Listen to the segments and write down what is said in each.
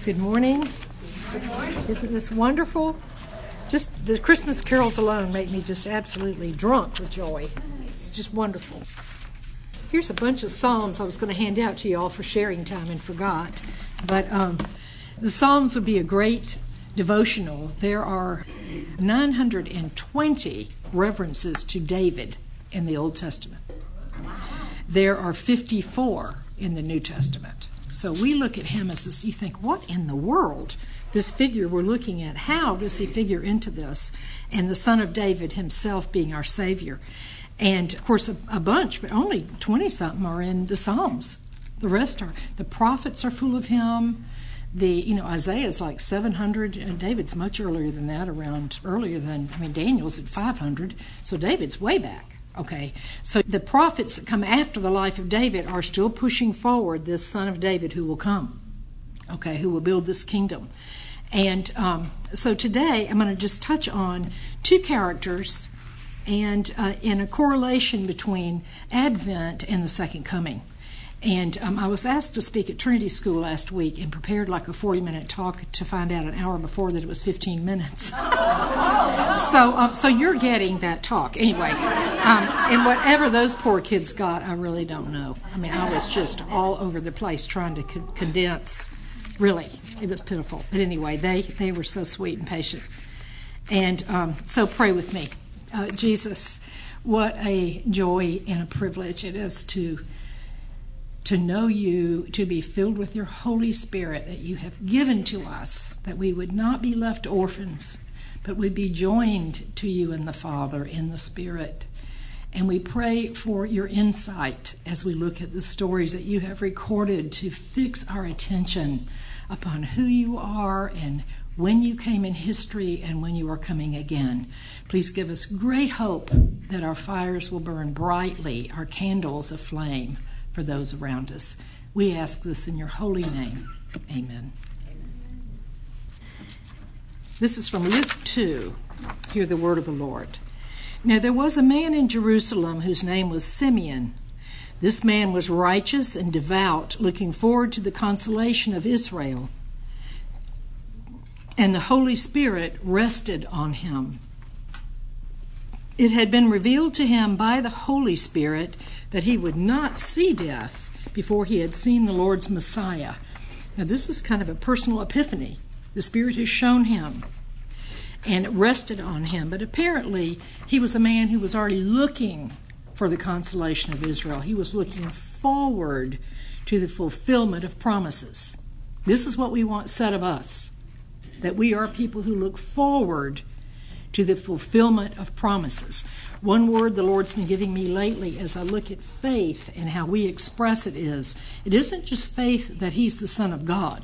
Good morning. Good morning. Isn't this wonderful? Just the Christmas carols alone make me just absolutely drunk with joy. It's just wonderful. Here's a bunch of Psalms I was going to hand out to you all for sharing time and forgot. But the Psalms would be a great devotional. There are 920 references to David in the Old Testament. There are 54 in the New Testament. So we look at him as this, you think, what in the world? This figure we're looking at, how does he figure into this? And the Son of David himself being our Savior. And, of course, a bunch, but only 20-something are in the Psalms. The rest are. The prophets are full of him. Isaiah's like 700, and David's much earlier than that, Daniel's at 500, so David's way back. Okay, so the prophets that come after the life of David are still pushing forward this Son of David who will come, okay, who will build this kingdom. And so today I'm going to just touch on two characters and in a correlation between Advent and the Second Coming. And I was asked to speak at Trinity School last week and prepared like a 40-minute talk to find out an hour before that it was 15 minutes. So you're getting that talk. Anyway, and whatever those poor kids got, I really don't know. I mean, I was just all over the place trying to condense. Really, it was pitiful. But anyway, they were so sweet and patient. And so pray with me. Jesus, what a joy and a privilege it is to know you, to be filled with your Holy Spirit that you have given to us, that we would not be left orphans, but would be joined to you in the Father, in the Spirit. And we pray for your insight as we look at the stories that you have recorded to fix our attention upon who you are and when you came in history and when you are coming again. Please give us great hope that our fires will burn brightly, our candles aflame for those around us. We ask this in your holy name. Amen. This is from Luke 2. Hear the word of the Lord. Now there was a man in Jerusalem whose name was Simeon. This man was righteous and devout, looking forward to the consolation of Israel. And the Holy Spirit rested on him. It had been revealed to him by the Holy Spirit that he would not see death before he had seen the Lord's Messiah. Now this is kind of a personal epiphany. The Spirit has shown him and it rested on him. But apparently he was a man who was already looking for the consolation of Israel. He was looking forward to the fulfillment of promises. This is what we want said of us, that we are people who look forward to the fulfillment of promises. One word the Lord's been giving me lately as I look at faith and how we express it isn't just faith that he's the Son of God.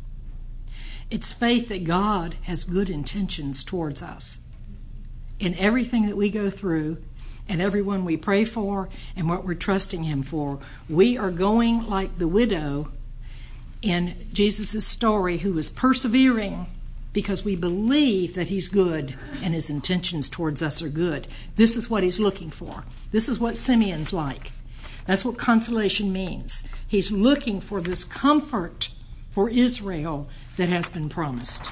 It's faith that God has good intentions towards us. In everything that we go through and everyone we pray for and what we're trusting him for, we are going like the widow in Jesus' story who was persevering because we believe that he's good and his intentions towards us are good. This is what he's looking for. This is what Simeon's like. That's what consolation means. He's looking for this comfort for Israel that has been promised.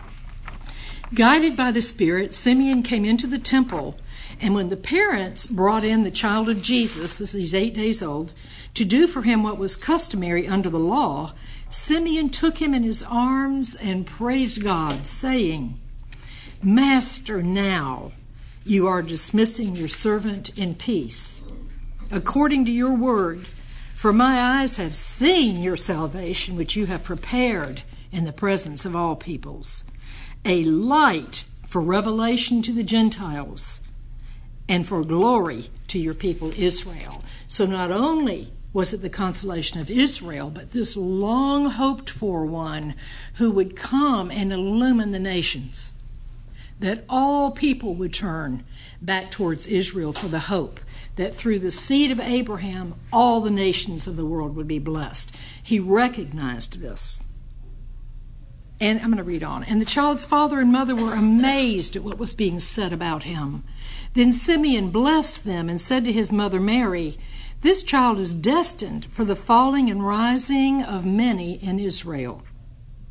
Guided by the Spirit, Simeon came into the temple, and when the parents brought in the child of Jesus, he's 8 days old, to do for him what was customary under the law, Simeon took him in his arms and praised God, saying, Master, now you are dismissing your servant in peace, according to your word, for my eyes have seen your salvation, which you have prepared in the presence of all peoples, a light for revelation to the Gentiles and for glory to your people Israel. So not only was it the consolation of Israel, but this long-hoped-for one who would come and illumine the nations, that all people would turn back towards Israel for the hope that through the seed of Abraham, all the nations of the world would be blessed. He recognized this. And I'm going to read on. And the child's father and mother were amazed at what was being said about him. Then Simeon blessed them and said to his mother Mary, This child is destined for the falling and rising of many in Israel,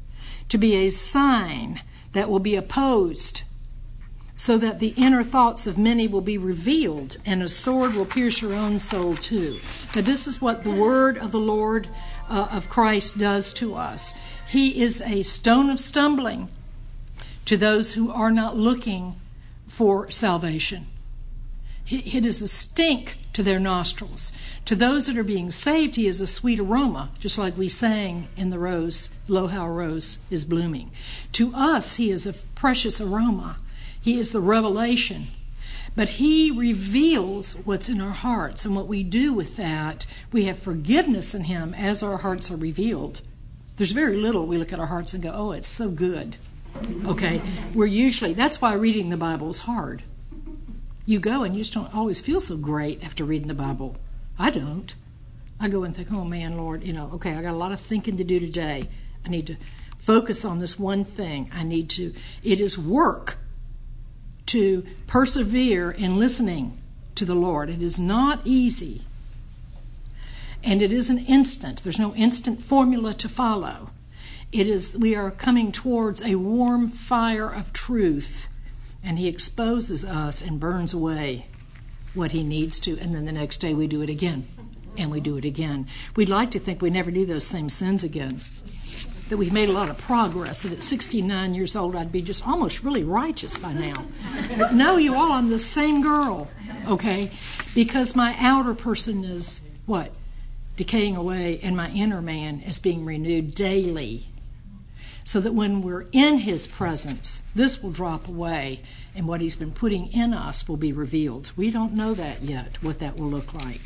to be a sign that will be opposed, so that the inner thoughts of many will be revealed, and a sword will pierce your own soul too. Now, this is what the word of the Lord of Christ does to us. He is a stone of stumbling to those who are not looking for salvation. It is a stink to their nostrils. To those that are being saved, he is a sweet aroma, just like we sang in the rose, Lo, how a rose is blooming. To us, he is a precious aroma. He is the revelation. But he reveals what's in our hearts, and what we do with that, we have forgiveness in him as our hearts are revealed. There's very little we look at our hearts and go, oh, it's so good. Okay? That's why reading the Bible is hard. You go and you just don't always feel so great after reading the Bible. I don't. I go and think, oh man, Lord, okay, I got a lot of thinking to do today. I need to focus on this one thing. It is work to persevere in listening to the Lord. It is not easy. And it isn't instant. There's no instant formula to follow. We are coming towards a warm fire of truth, and he exposes us and burns away what he needs to, and then the next day we do it again, and we do it again. We'd like to think we never do those same sins again, that we've made a lot of progress, that at 69 years old I'd be just almost really righteous by now. But no, you all, I'm the same girl, okay? Because my outer person is, what? Decaying away, and my inner man is being renewed daily. So that when we're in his presence, this will drop away, and what he's been putting in us will be revealed. We don't know that yet, what that will look like.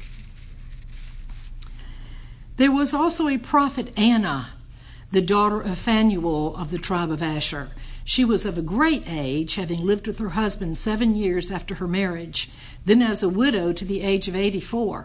There was also a prophet, Anna, the daughter of Phanuel of the tribe of Asher. She was of a great age, having lived with her husband 7 years after her marriage, then as a widow to the age of 84.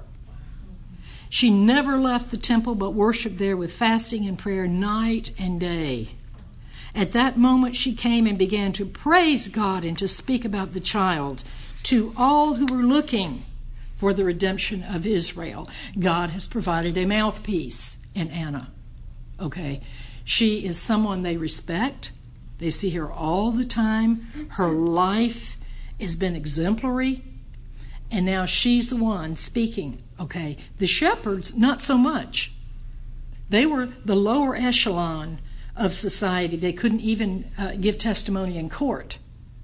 She never left the temple, but worshiped there with fasting and prayer night and day. At that moment she came and began to praise God and to speak about the child to all who were looking for the redemption of Israel. God has provided a mouthpiece in Anna. Okay, she is someone they respect. They see her all the time. Her life has been exemplary. And now she's the one speaking. Okay, the shepherds, not so much. They were the lower echelon of society. They couldn't even give testimony in court.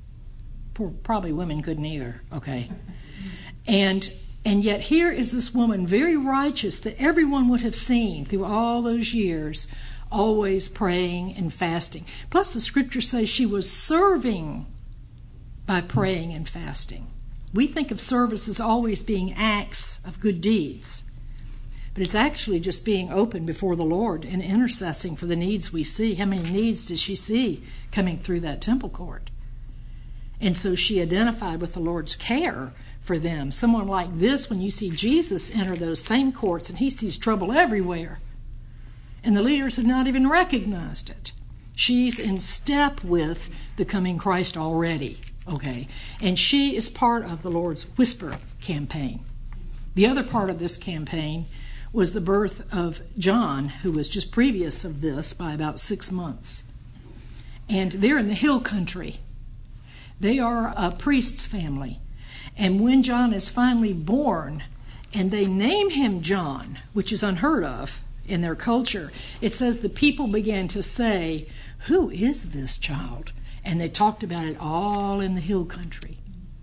Probably women couldn't either. Okay, and yet here is this woman, very righteous, that everyone would have seen through all those years, always praying and fasting. Plus, the scripture says she was serving by praying and fasting. We think of service as always being acts of good deeds, but it's actually just being open before the Lord and intercessing for the needs we see. How many needs did she see coming through that temple court? And so she identified with the Lord's care for them. Someone like this, when you see Jesus enter those same courts and he sees trouble everywhere, and the leaders have not even recognized it. She's in step with the coming Christ already. Okay, and she is part of the Lord's Whisper campaign. The other part of this campaign was the birth of John, who was just previous of this by about 6 months. And they're in the hill country. They are a priest's family. And when John is finally born, and they name him John, which is unheard of in their culture, it says the people began to say, "Who is this child?" And they talked about it all in the hill country.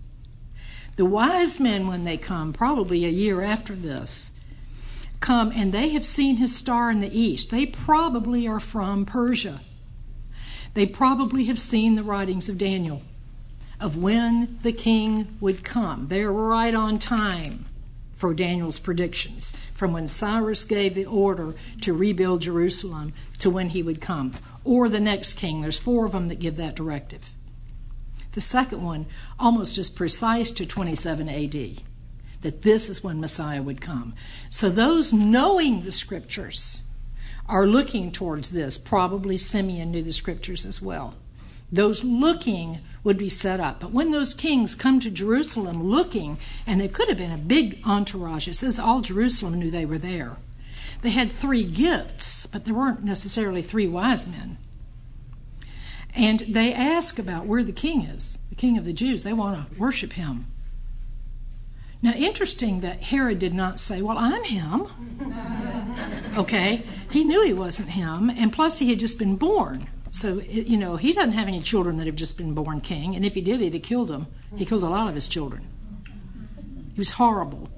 The wise men, when they come, probably a year after this, come and they have seen his star in the east. They probably are from Persia. They probably have seen the writings of Daniel, of when the king would come. They're right on time for Daniel's predictions, from when Cyrus gave the order to rebuild Jerusalem to when he would come, or the next king. There's 4 of them that give that directive. The second one, almost as precise to 27 AD, that this is when Messiah would come. So those knowing the scriptures are looking towards this. Probably Simeon knew the scriptures as well. Those looking would be set up. But when those kings come to Jerusalem looking, and they could have been a big entourage, it says all Jerusalem knew they were there. They had 3 gifts, but there weren't necessarily 3 wise men. And they ask about where the king is, the king of the Jews. They want to worship him. Now, interesting that Herod did not say, well, I'm him. Okay? He knew he wasn't him, and plus he had just been born. So, he doesn't have any children that have just been born king, and if he did, he'd have killed them. He killed a lot of his children. He was horrible.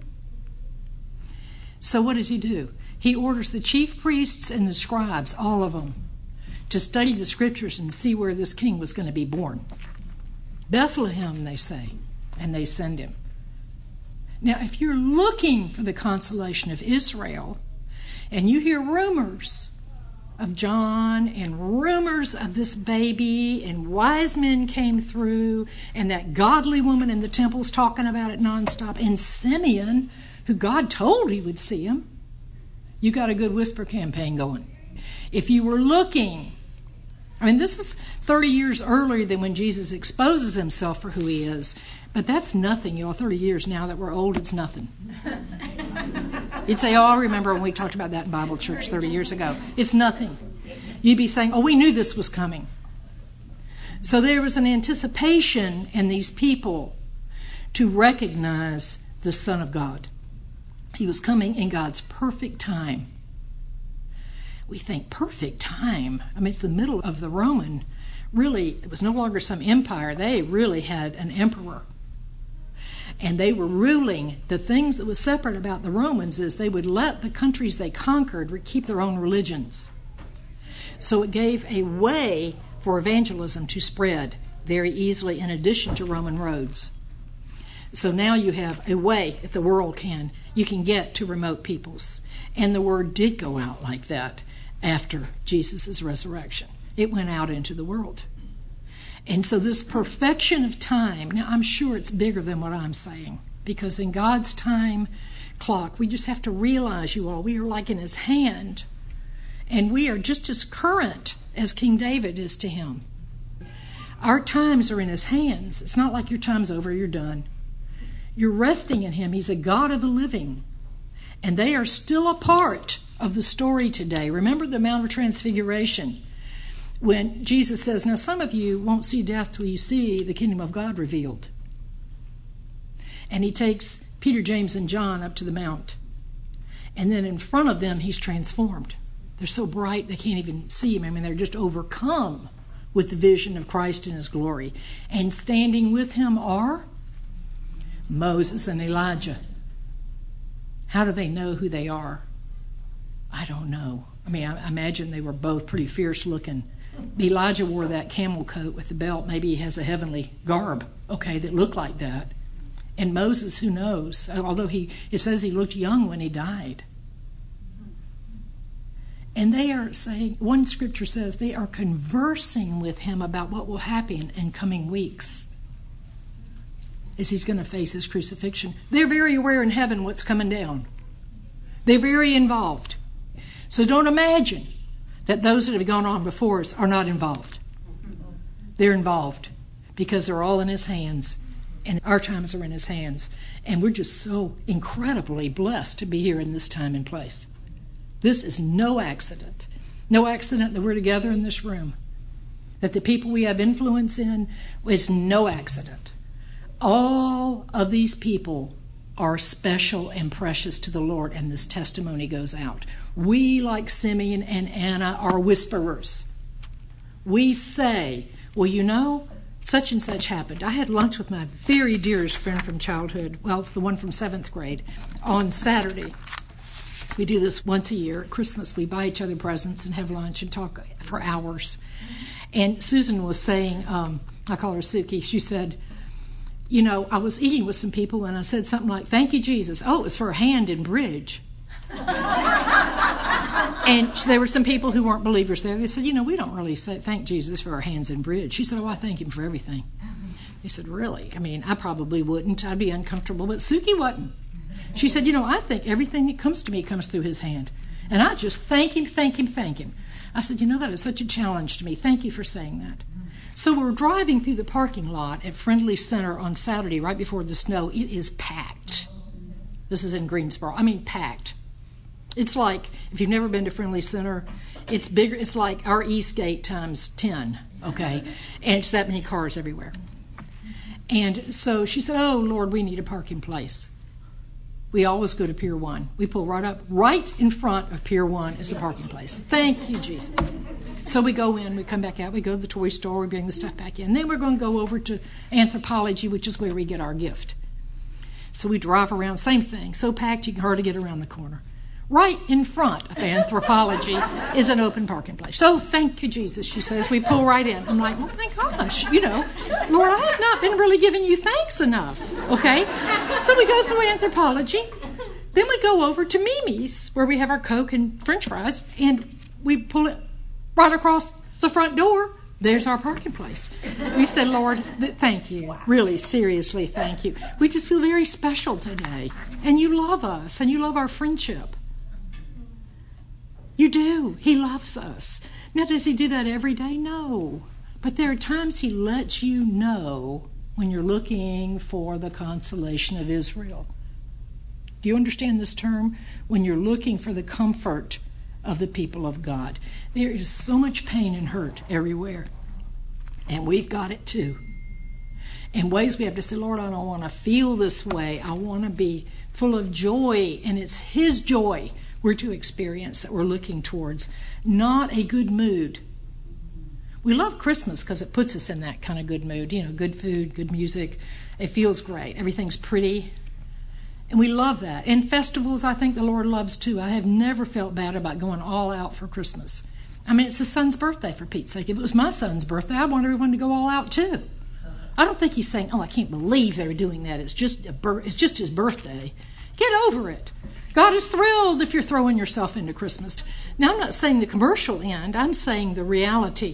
So what does he do? He orders the chief priests and the scribes, all of them, to study the scriptures and see where this king was going to be born. Bethlehem, they say, and they send him. Now, if you're looking for the consolation of Israel, and you hear rumors of John and rumors of this baby, and wise men came through, and that godly woman in the temple's talking about it nonstop, and Simeon, who God told he would see him, you got a good whisper campaign going. If you were looking, this is 30 years earlier than when Jesus exposes himself for who he is. But that's nothing, 30 years now that we're old, it's nothing. You'd say, I remember when we talked about that in Bible church 30 years ago. It's nothing. You'd be saying, we knew this was coming. So there was an anticipation in these people to recognize the Son of God. He was coming in God's perfect time. We think, perfect time? It's the middle of the Roman. Really, it was no longer some empire. They really had an emperor. And they were ruling. The things that was separate about the Romans is they would let the countries they conquered keep their own religions. So it gave a way for evangelism to spread very easily in addition to Roman roads. So now you have a way, if the world can, you can get to remote peoples. And the word did go out like that after Jesus' resurrection. It went out into the world. And so this perfection of time, now I'm sure it's bigger than what I'm saying, because in God's time clock, we just have to realize, you all, we are like in his hand, and we are just as current as King David is to him. Our times are in his hands. It's not like your time's over, you're done. You're resting in him. He's a God of the living. And they are still a part of the story today. Remember the Mount of Transfiguration, when Jesus says, now some of you won't see death till you see the kingdom of God revealed. And he takes Peter, James, and John up to the mount. And then in front of them, he's transformed. They're so bright they can't even see him. They're just overcome with the vision of Christ in his glory. And standing with him are Moses and Elijah. How do they know who they are? I don't know. I imagine they were both pretty fierce looking. Elijah wore that camel coat with the belt. Maybe he has a heavenly garb, that looked like that. And Moses, who knows? Although it says he looked young when he died. And they are saying, one scripture says, they are conversing with him about what will happen in coming weeks as he's going to face his crucifixion. They're very aware in heaven what's coming down. They're very involved. So don't imagine that those that have gone on before us are not involved. They're involved because they're all in his hands, and our times are in his hands. And we're just so incredibly blessed to be here in this time and place. This is no accident. No accident that we're together in this room. That the people we have influence in is no accident. All of these people are special and precious to the Lord, and this testimony goes out. We, like Simeon and Anna, are whisperers. We say, such and such happened. I had lunch with my very dearest friend from childhood, the one from 7th grade, on Saturday. We do this once a year. At Christmas, we buy each other presents and have lunch and talk for hours. And Susan was saying, I call her Suki, she said, I was eating with some people and I said something like, thank you, Jesus. Oh, it was for a hand in bridge. And there were some people who weren't believers there. They said, we don't really say thank Jesus for our hands in bridge. She said, I thank him for everything. They said, really? I probably wouldn't. I'd be uncomfortable. But Suki wasn't. She said, I think everything that comes to me comes through his hand. And I just thank him. I said, that is such a challenge to me. Thank you for saying that. So we're driving through the parking lot at Friendly Center on Saturday, right before the snow. It is packed. This is in Greensboro. Packed. It's like, if you've never been to Friendly Center, It's bigger. It's like our East Gate times 10, okay? And it's that many cars everywhere. And so she said, oh, Lord, we need a parking place. We always go to Pier 1. We pull right up. Right in front of Pier 1 is the parking place. Thank you, Jesus. So we go in, we come back out, we go to the toy store, we bring the stuff back in. Then we're going to go over to Anthropologie, which is where we get our gift. So we drive around, same thing, so packed you can hardly get around the corner. Right in front of Anthropologie is an open parking place. So thank you, Jesus, she says. We pull right in. I'm like, oh my gosh, Lord, I have not been really giving you thanks enough, okay? So we go through Anthropologie. Then we go over to Mimi's, where we have our Coke and French fries, and we pull it right across the front door. There's our parking place. We said, Lord, thank you. Really, seriously, thank you. We just feel very special today. And you love us, and you love our friendship. You do. He loves us. Now, does he do that every day? No. But there are times he lets you know when you're looking for the consolation of Israel. Do you understand this term? When you're looking for the comfort of the people of God. There is so much pain and hurt everywhere. And we've got it too. In ways we have to say, Lord, I don't want to feel this way. I want to be full of joy. And it's his joy we're to experience that we're looking towards. Not a good mood. We love Christmas because it puts us in that kind of good mood. Good food, good music. It feels great. Everything's pretty. And we love that. And festivals, I think the Lord loves too. I have never felt bad about going all out for Christmas. I mean, it's the son's birthday, for Pete's sake. If it was my son's birthday, I want everyone to go all out too. I don't think he's saying, oh, I can't believe they were doing that. It's just his birthday. Get over it. God is thrilled if you're throwing yourself into Christmas. Now, I'm not saying the commercial end. I'm saying the reality.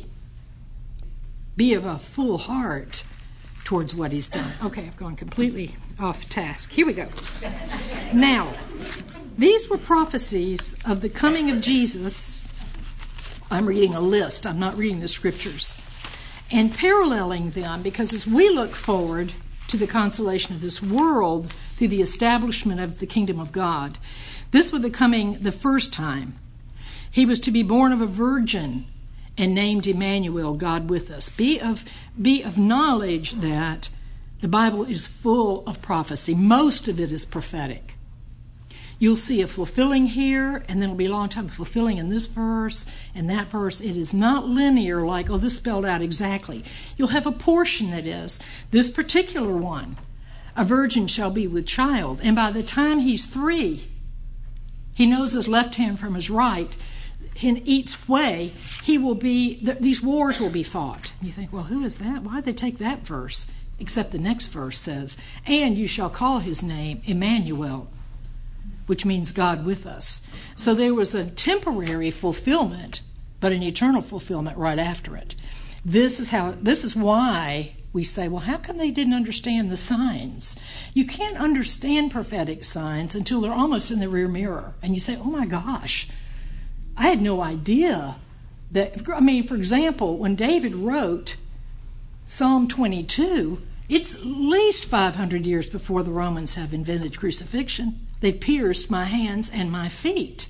Be of a full heart towards what he's done. Okay, I've gone completely off task. Here we go. Now, these were prophecies of the coming of Jesus. I'm reading a list. I'm not reading the scriptures. And paralleling them, because as we look forward to the consolation of this world through the establishment of the kingdom of God, this was the coming the first time. He was to be born of a virgin and named Emmanuel, God with us. Be of knowledge that the Bible is full of prophecy. Most of it is prophetic. You'll see a fulfilling here, and then it'll be a long time fulfilling in this verse and that verse. It is not linear like, oh, this spelled out exactly. You'll have a portion that is. This particular one, a virgin shall be with child, and by the time he's 3, he knows his left hand from his right. In each way, these wars will be fought. You think, well, who is that? Why did they take that verse? Except the next verse says, and you shall call his name Emmanuel, which means God with us. So there was a temporary fulfillment, but an eternal fulfillment right after it. This is why we say, well, how come they didn't understand the signs? You can't understand prophetic signs until they're almost in the rear mirror. And you say, oh my gosh, I had no idea that, for example, when David wrote Psalm 22, it's at least 500 years before the Romans have invented crucifixion. They pierced my hands and my feet.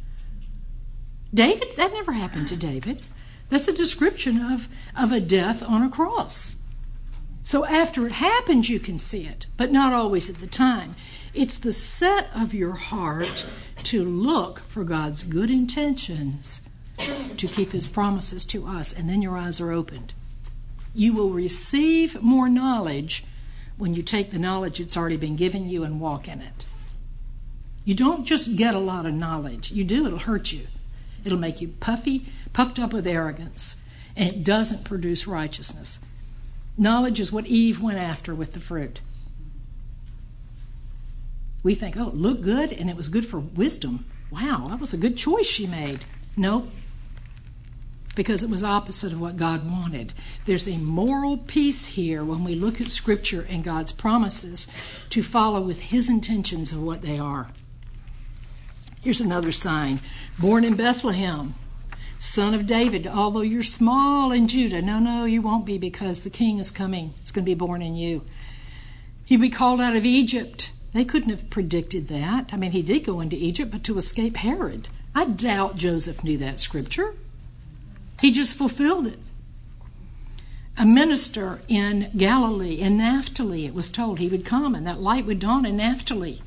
David, that never happened to David. That's a description of a death on a cross. So after it happens, you can see it, but not always at the time. It's the set of your heart to look for God's good intentions to keep his promises to us, and then your eyes are opened. You will receive more knowledge when you take the knowledge that's already been given you and walk in it. You don't just get a lot of knowledge. You do, it'll hurt you. It'll make you puffed up with arrogance, and it doesn't produce righteousness. Knowledge is what Eve went after with the fruit. We think, oh, it looked good, and it was good for wisdom. Wow, that was a good choice she made. No, because it was opposite of what God wanted. There's a moral piece here when we look at Scripture and God's promises to follow with his intentions of what they are. Here's another sign. Born in Bethlehem, son of David, although you're small in Judah. No, you won't be, because the king is coming. It's going to be born in you. He'll be called out of Egypt. They couldn't have predicted that. He did go into Egypt, but to escape Herod. I doubt Joseph knew that scripture. He just fulfilled it. A minister in Galilee, in Naphtali, it was told he would come and that light would dawn in Naphtali.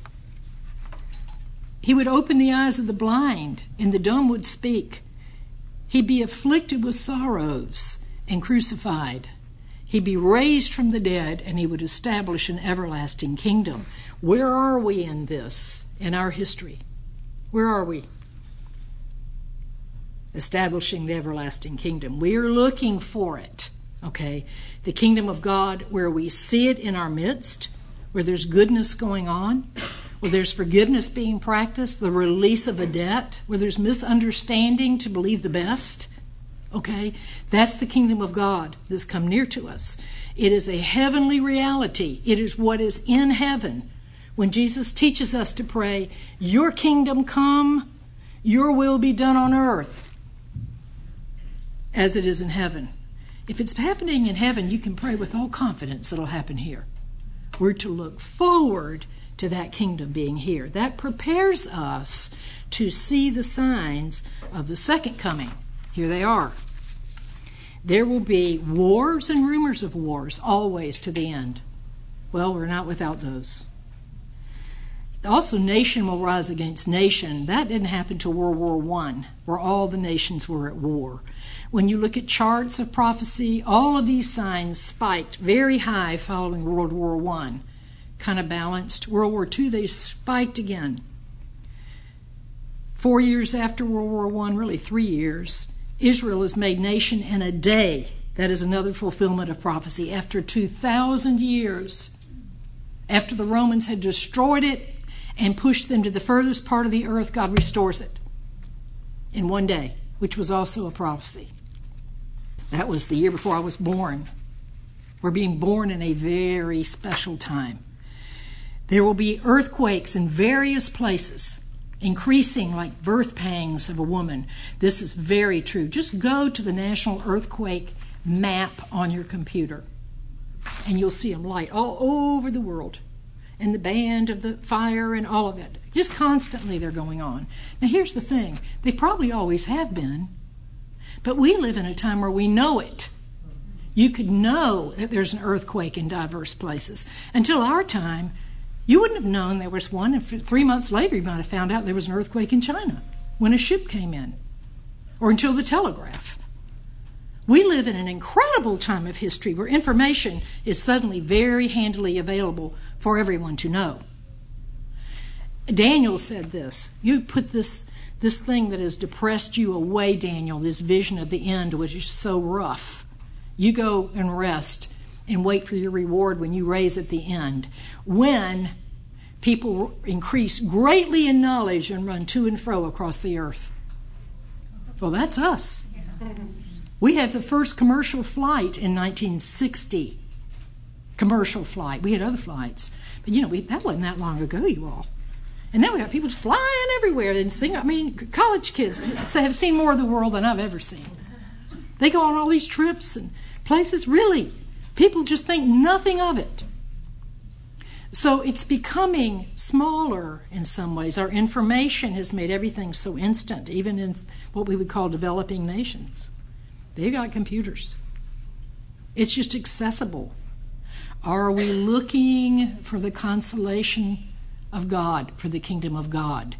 He would open the eyes of the blind and the dumb would speak. He'd be afflicted with sorrows and crucified. He'd be raised from the dead and he would establish an everlasting kingdom. Where are we in this, in our history? Where are we? Establishing the everlasting kingdom. We are looking for it. Okay, the kingdom of God, where we see it in our midst, where there's goodness going on, where there's forgiveness being practiced, the release of a debt, where there's misunderstanding to believe the best. Okay, that's the kingdom of God that's come near to us. It is a heavenly reality. It is what is in heaven. When Jesus teaches us to pray, your kingdom come, your will be done on earth as it is in heaven. If it's happening in heaven, you can pray with all confidence it'll happen here. We're to look forward to that kingdom being here. That prepares us to see the signs of the second coming. Here they are. There will be wars and rumors of wars always to the end. Well, we're not without those. Also, nation will rise against nation. That didn't happen till World War I, where all the nations were at war. When you look at charts of prophecy, all of these signs spiked very high following World War I. Kind of balanced. World War II, they spiked again. 4 years after World War I, really 3 years, Israel is made nation in a day. That is another fulfillment of prophecy. After 2,000 years, after the Romans had destroyed it and pushed them to the furthest part of the earth, God restores it in one day, which was also a prophecy. That was the year before I was born. We're being born in a very special time. There will be earthquakes in various places, increasing like birth pangs of a woman. This is very true. Just go to the National Earthquake map on your computer, and you'll see them light all over the world. And the band of the fire and all of it. Just constantly they're going on. Now here's the thing. They probably always have been. But we live in a time where we know it. You could know that there's an earthquake in diverse places. Until our time, you wouldn't have known there was one. And 3 months later, you might have found out there was an earthquake in China when a ship came in. Or until the telegraph. We live in an incredible time of history where information is suddenly very handily available for everyone to know. Daniel said this. You put this thing that has depressed you away, Daniel, this vision of the end, which is so rough. You go and rest and wait for your reward when you raise at the end. When people increase greatly in knowledge and run to and fro across the earth. Well, that's us. We had the first commercial flight in 1960. Commercial flight. We had other flights. But, that wasn't that long ago, you all. And now we got people just flying everywhere and sing. College kids have seen more of the world than I've ever seen. They go on all these trips and places. Really, people just think nothing of it. So it's becoming smaller in some ways. Our information has made everything so instant, even in what we would call developing nations. They've got computers. It's just accessible. Are we looking for the consolation of God, for the kingdom of God?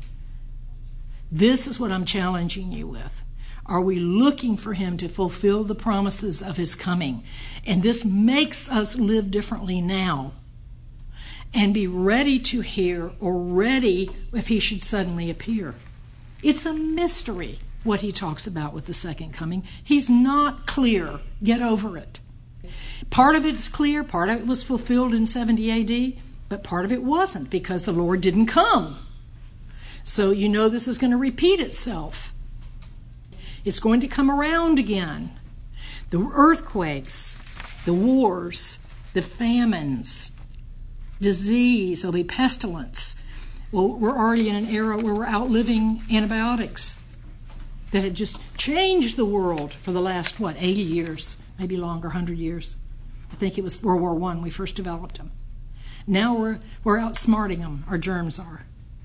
This is what I'm challenging you with. Are we looking for him to fulfill the promises of his coming? And this makes us live differently now and be ready to hear or ready if he should suddenly appear. It's a mystery what he talks about with the second coming. He's not clear. Get over it. Part of it's clear, part of it was fulfilled in 70 AD, but part of it wasn't because the Lord didn't come. So this is going to repeat itself. It's going to come around again. The earthquakes, the wars, the famines, disease, there'll be pestilence. Well, we're already in an era where we're outliving antibiotics that had just changed the world for the last, 80 years, maybe longer, 100 years. I think it was World War I we first developed them. Now we're outsmarting them, our germs are.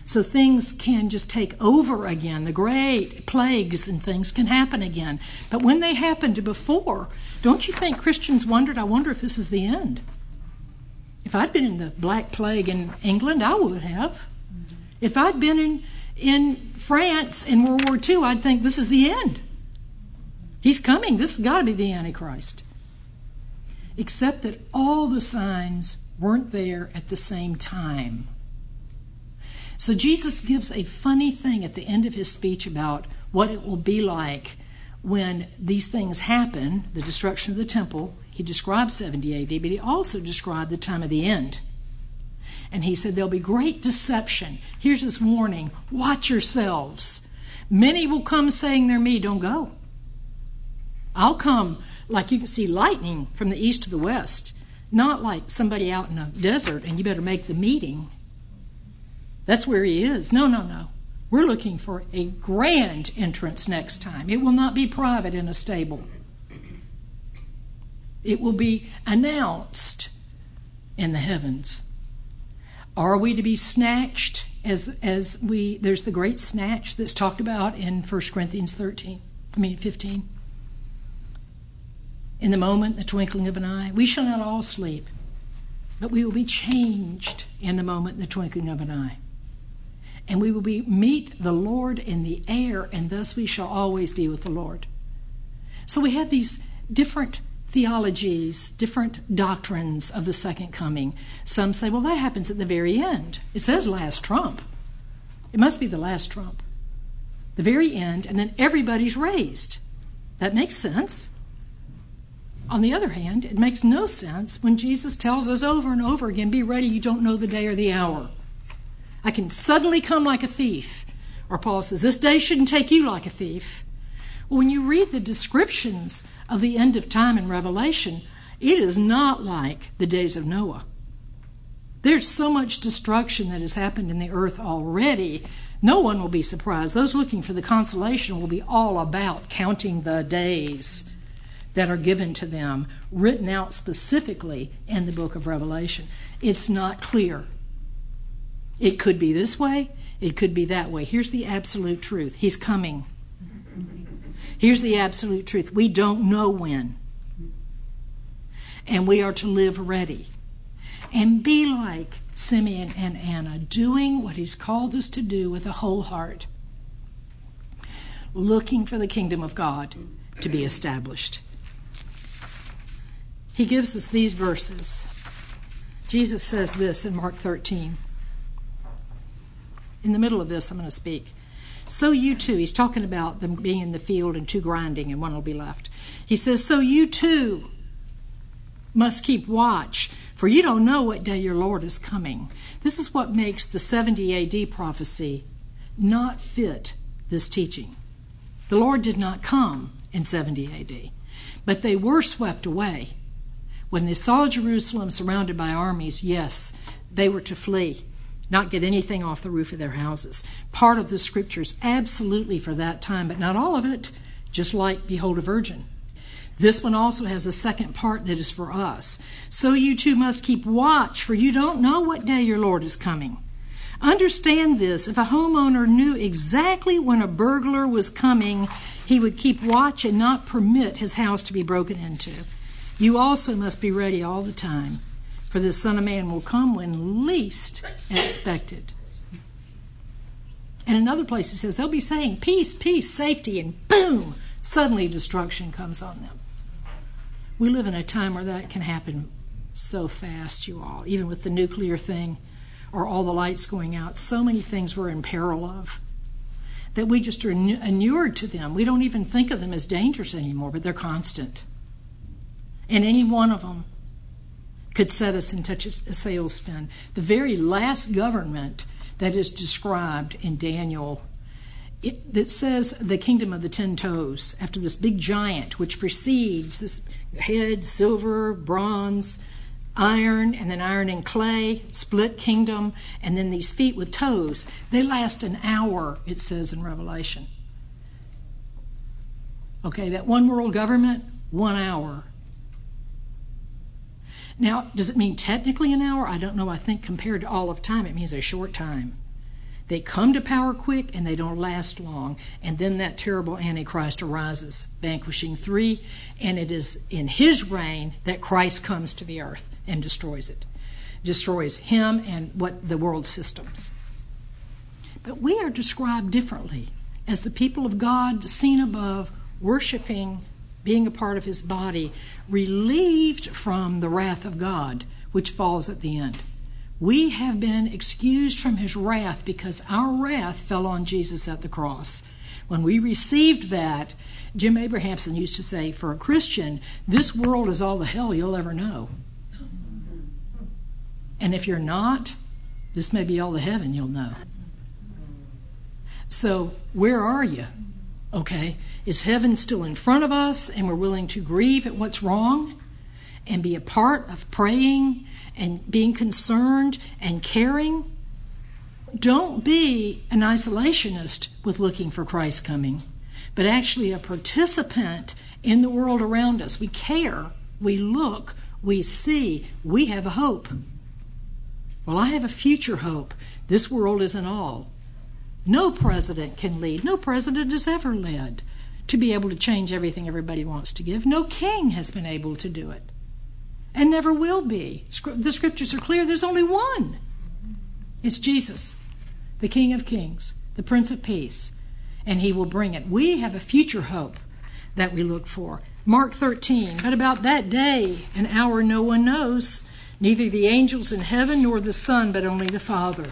So things can just take over again. The great plagues and things can happen again. But when they happened before, don't you think Christians wondered, I wonder if this is the end? If I'd been in the Black Plague in England, I would have. If I'd been in France in World War II, I'd think this is the end. He's coming. This has got to be the Antichrist. Except that all the signs weren't there at the same time. So Jesus gives a funny thing at the end of his speech about what it will be like when these things happen, the destruction of the temple. He described 70 AD, but he also described the time of the end. And he said there'll be great deception. Here's this warning. Watch yourselves. Many will come saying they're me. Don't go. I'll come like you can see lightning from the east to the west. Not like somebody out in a desert and you better make the meeting. That's where he is. No. We're looking for a grand entrance next time. It will not be private in a stable. It will be announced in the heavens. Are we to be snatched there's the great snatch that's talked about in 1 Corinthians 15. In the moment, the twinkling of an eye, we shall not all sleep, but we will be changed in the moment, the twinkling of an eye. And we will meet the Lord in the air, and thus we shall always be with the Lord. So we have these different theologies, different doctrines of the second coming. Some say, well, that happens at the very end. It says last trump. It must be the last trump. The very end, and then everybody's raised. That makes sense. On the other hand, it makes no sense when Jesus tells us over and over again, be ready, you don't know the day or the hour. I can suddenly come like a thief. Or Paul says, this day shouldn't take you like a thief. Well, when you read the descriptions of the end of time in Revelation, it is not like the days of Noah. There's so much destruction that has happened in the earth already. No one will be surprised. Those looking for the consolation will be all about counting the days that are given to them, written out specifically in the book of Revelation. It's not clear. It could be this way. It could be that way. Here's the absolute truth. He's coming. Here's the absolute truth. We don't know when. And we are to live ready. And be like Simeon and Anna, doing what he's called us to do with a whole heart. Looking for the kingdom of God to be established. He gives us these verses. Jesus says this in Mark 13. In the middle of this, I'm going to speak. So you too, he's talking about them being in the field and two grinding and one will be left. He says, so you too must keep watch, for you don't know what day your Lord is coming. This is what makes the 70 AD prophecy not fit this teaching. The Lord did not come in 70 AD, but they were swept away. When they saw Jerusalem surrounded by armies, yes, they were to flee, not get anything off the roof of their houses. Part of the scriptures absolutely for that time, but not all of it, just like Behold a Virgin. This one also has a second part that is for us. So you too must keep watch, for you don't know what day your Lord is coming. Understand this, if a homeowner knew exactly when a burglar was coming, he would keep watch and not permit his house to be broken into. You also must be ready all the time, for the Son of Man will come when least expected. And in other places it says they'll be saying, peace, peace, safety, and boom, suddenly destruction comes on them. We live in a time where that can happen so fast, you all, even with the nuclear thing or all the lights going out. So many things we're in peril of that we just are inured to them. We don't even think of them as dangerous anymore, but they're constant. And any one of them could set us in such a sailspin. The very last government that is described in Daniel, that says the kingdom of the 10 toes, after this big giant, which precedes this head, silver, bronze, iron, and then iron and clay, split kingdom, and then these feet with toes. They last an hour, it says in Revelation. Okay, that one world government, 1 hour. Now, does it mean technically an hour? I don't know. I think compared to all of time, it means a short time. They come to power quick and they don't last long. And then that terrible Antichrist arises, vanquishing 3. And it is in his reign that Christ comes to the earth and destroys it. Destroys him and what the world systems. But we are described differently as the people of God seen above, worshiping, being a part of his body, relieved from the wrath of God, which falls at the end. We have been excused from his wrath because our wrath fell on Jesus at the cross. When we received that, Jim Abrahamson used to say, for a Christian, this world is all the hell you'll ever know. And if you're not, this may be all the heaven you'll know. So where are you? Okay, is heaven still in front of us and we're willing to grieve at what's wrong and be a part of praying and being concerned and caring? Don't be an isolationist with looking for Christ's coming, but actually a participant in the world around us. We care, we look, we see, we have a hope. Well, I have a future hope. This world isn't all. No president can lead. No president has ever led to be able to change everything everybody wants to give. No king has been able to do it and never will be. The scriptures are clear. There's only one. It's Jesus, the King of Kings, the Prince of Peace, and he will bring it. We have a future hope that we look for. Mark 13, but about that day and hour no one knows, neither the angels in heaven nor the Son, but only the Father.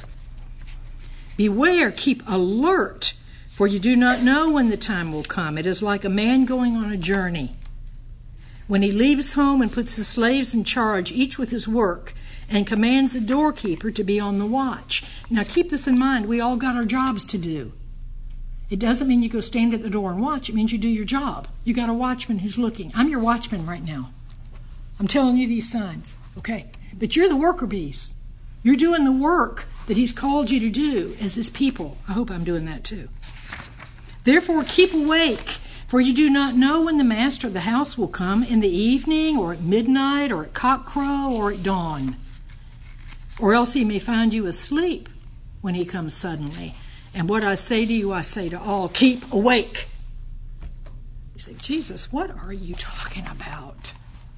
Beware, keep alert, for you do not know when the time will come. It is like a man going on a journey. When he leaves home and puts his slaves in charge, each with his work, and commands the doorkeeper to be on the watch. Now keep this in mind, we all got our jobs to do. It doesn't mean you go stand at the door and watch. It means you do your job. You got a watchman who's looking. I'm your watchman right now. I'm telling you these signs, okay? But you're the worker bees. You're doing the work that he's called you to do as his people. I hope I'm doing that too. Therefore, keep awake, for you do not know when the master of the house will come, in the evening, or at midnight, or at cockcrow, or at dawn. Or else he may find you asleep when he comes suddenly. And what I say to you, I say to all, keep awake. You say, Jesus, what are you talking about?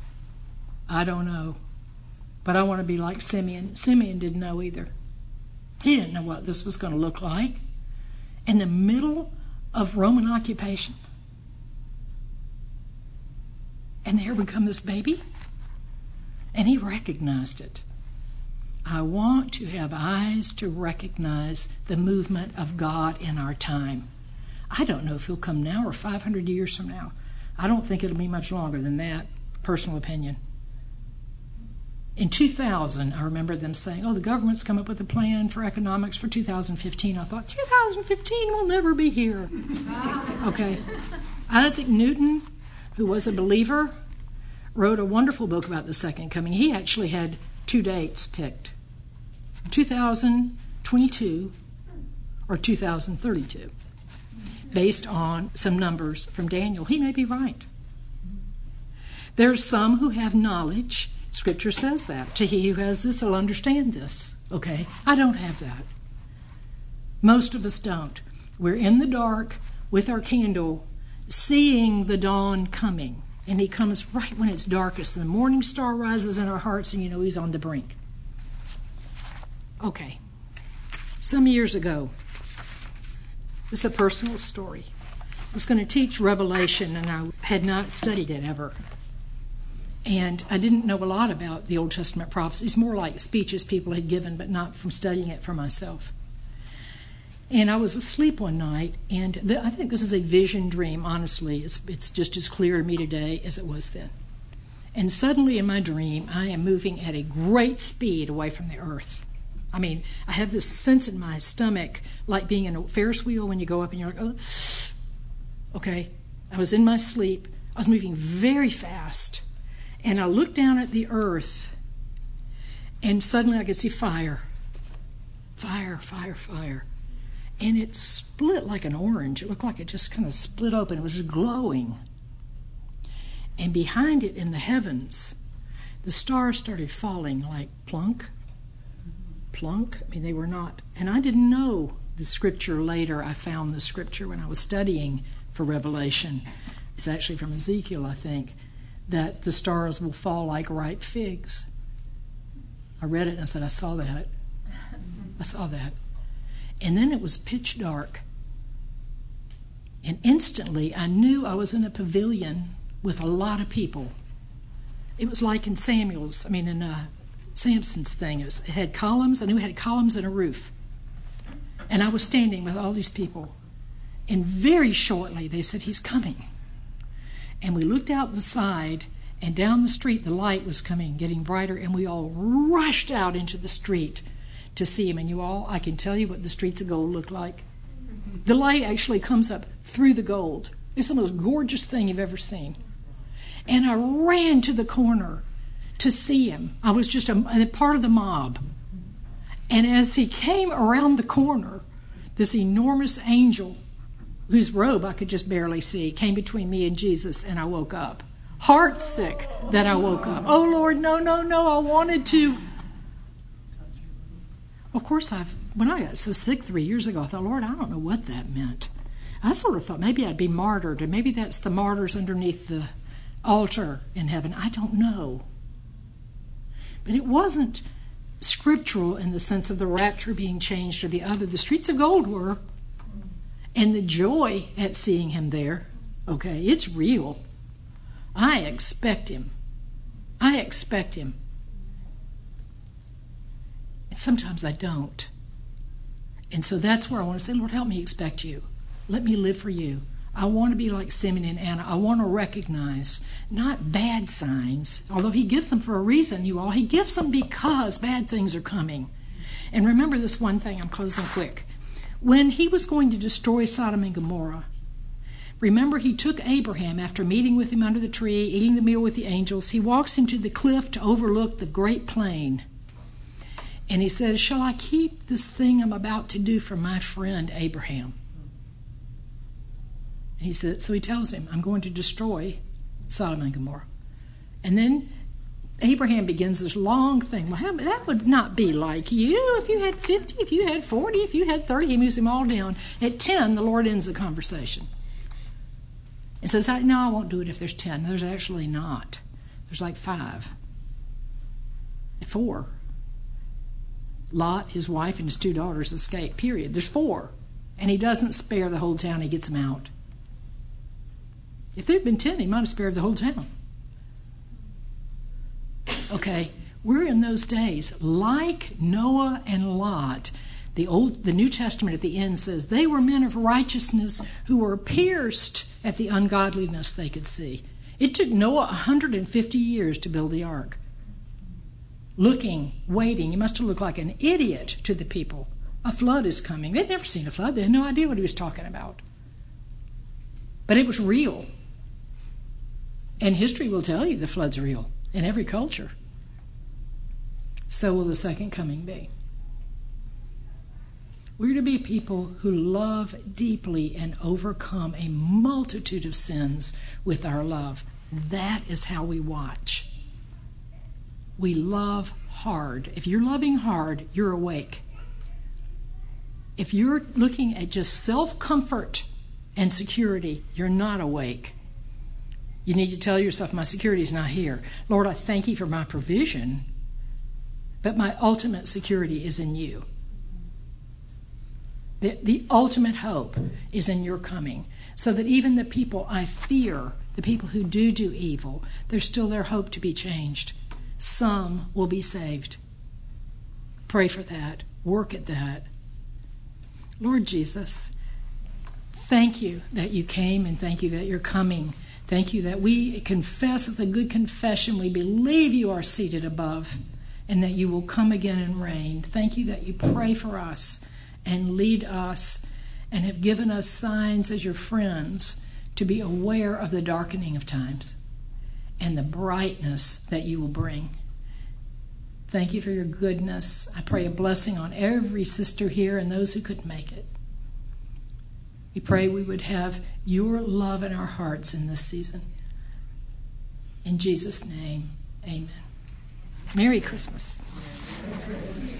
I don't know. But I want to be like Simeon. Simeon didn't know either. He didn't know what this was going to look like. In the middle of Roman occupation. And there would come this baby. And he recognized it. I want to have eyes to recognize the movement of God in our time. I don't know if he'll come now or 500 years from now. I don't think it'll be much longer than that, personal opinion. In 2000, I remember them saying, the government's come up with a plan for economics for 2015. I thought, 2015 will never be here. Okay. Isaac Newton, who was a believer, wrote a wonderful book about the second coming. He actually had 2 dates picked, 2022 or 2032, based on some numbers from Daniel. He may be right. There's some who have knowledge. Scripture says that. To he who has this will understand this. Okay? I don't have that. Most of us don't. We're in the dark with our candle, seeing the dawn coming. And he comes right when it's darkest. And the morning star rises in our hearts, and you know he's on the brink. Okay. Some years ago, it's a personal story. I was going to teach Revelation, and I had not studied it ever. And I didn't know a lot about the Old Testament prophecies, more like speeches people had given, but not from studying it for myself. And I was asleep one night, and I think this is a vision dream, honestly. It's just as clear to me today as it was then. And suddenly in my dream, I am moving at a great speed away from the earth. I mean, I have this sense in my stomach, like being in a Ferris wheel when you go up and you're like, oh, okay. I was in my sleep. I was moving very fast. And I looked down at the earth, and suddenly I could see fire. Fire, fire, fire. And it split like an orange. It looked like it just kind of split open. It was just glowing. And behind it in the heavens, the stars started falling like plunk, plunk. I mean, they were not. And I didn't know the scripture later. I found the scripture when I was studying for Revelation. It's actually from Ezekiel, I think, that the stars will fall like ripe figs. I read it and I said, I saw that. I saw that. And then it was pitch dark. And instantly I knew I was in a pavilion with a lot of people. It was like in Samson's thing. It had columns. I knew it had columns and a roof. And I was standing with all these people. And very shortly they said, he's coming. And we looked out the side, and down the street the light was coming, getting brighter, and we all rushed out into the street to see him. And you all, I can tell you what the streets of gold look like. The light actually comes up through the gold. It's the most gorgeous thing you've ever seen. And I ran to the corner to see him. I was just a part of the mob. And as he came around the corner, this enormous angel, whose robe I could just barely see, came between me and Jesus, and I woke up. Heart sick that I woke up. Oh, Lord, no, I wanted to. Of course, when I got so sick 3 years ago, I thought, Lord, I don't know what that meant. I sort of thought maybe I'd be martyred, and maybe that's the martyrs underneath the altar in heaven. I don't know. But it wasn't scriptural in the sense of the rapture being changed or the other. The streets of gold were. And the joy at seeing him there, okay, it's real. I expect him. And sometimes I don't. And so that's where I want to say, Lord, help me expect you. Let me live for you. I want to be like Simeon and Anna. I want to recognize not bad signs, although he gives them for a reason, you all. He gives them because bad things are coming. And remember this one thing, I'm closing quick. When he was going to destroy Sodom and Gomorrah, remember he took Abraham after meeting with him under the tree, eating the meal with the angels. He walks him to the cliff to overlook the great plain. And he says, shall I keep this thing I'm about to do for my friend Abraham? And he said, so he tells him, I'm going to destroy Sodom and Gomorrah. And then Abraham begins this long thing. Well, that would not be like you. If you had 50, if you had 40, if you had 30, he moves them all down. At 10, the Lord ends the conversation. And says, no, I won't do it if there's 10. There's actually not. There's like 5. 4. Lot, his wife, and his 2 daughters escape, period. There's 4. And he doesn't spare the whole town. He gets them out. If there had been 10, he might have spared the whole town. Okay, we're in those days. Like Noah and Lot, the New Testament at the end says, they were men of righteousness who were pierced at the ungodliness they could see. It took Noah 150 years to build the ark. Looking, waiting, he must have looked like an idiot to the people. A flood is coming. They'd never seen a flood. They had no idea what he was talking about. But it was real. And history will tell you the flood's real in every culture. So will the second coming be. We're to be people who love deeply and overcome a multitude of sins with our love. That is how we watch. We love hard. If you're loving hard, you're awake. If you're looking at just self-comfort and security, you're not awake. You need to tell yourself, my security is not here. Lord, I thank you for my provision, but my ultimate security is in you. The ultimate hope is in your coming, so that even the people I fear, the people who do evil, there's still their hope to be changed. Some will be saved. Pray for that. Work at that. Lord Jesus, thank you that you came, and thank you that you're coming. Thank you that we confess with a good confession we believe you are seated above and that you will come again and reign. Thank you that you pray for us and lead us and have given us signs as your friends to be aware of the darkening of times and the brightness that you will bring. Thank you for your goodness. I pray a blessing on every sister here and those who couldn't make it. We pray we would have your love in our hearts in this season. In Jesus' name, amen. Merry Christmas.